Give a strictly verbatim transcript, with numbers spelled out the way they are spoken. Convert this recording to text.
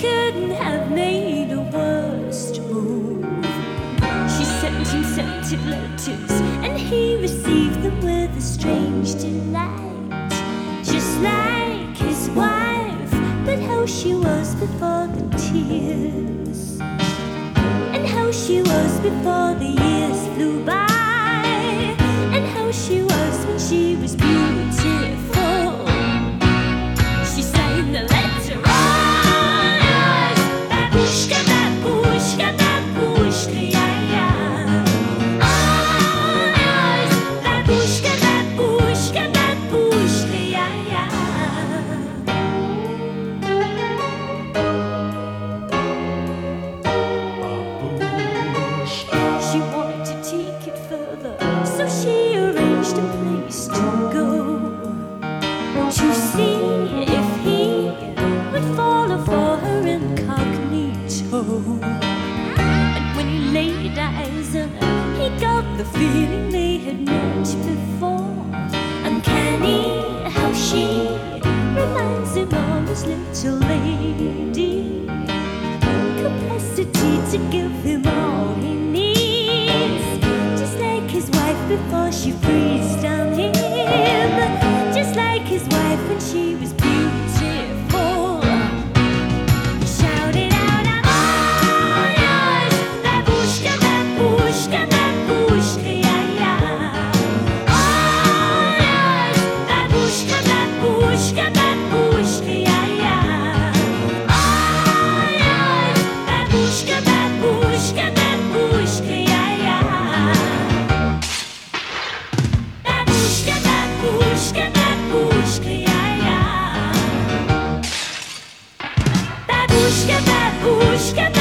couldn't have made a worse move. She sent him scented letters, and he received them with a strange delight, just like his wife. But how she was before the tears, and how she was before the years flew by, and how she was when she was beautiful. She signed the letter, oh yes, babushka, babushka, babushka, yeah, yeah. Oh yes, babushka, babushka, babushka, yeah, yeah. She wanted to take it further, so she arranged a place to go, to see if he would follow for her incognito. And when he laid eyes on her, he got the feeling they had met before. Uncanny how she reminds him of his little lady, capacity to give him all he needs, just like his wife before she freezed down him, just like his wife when she was beautiful. He shouted out, I'm all yours, babushka, babushka, babushka, yeah, yeah. All yours, babushka, babushka, babushka, yeah, yeah. All yours, babushka, babushka, babushka, yeah, yeah. Babushka, babushka, babushka, yeah, yeah. Babushka, babushka,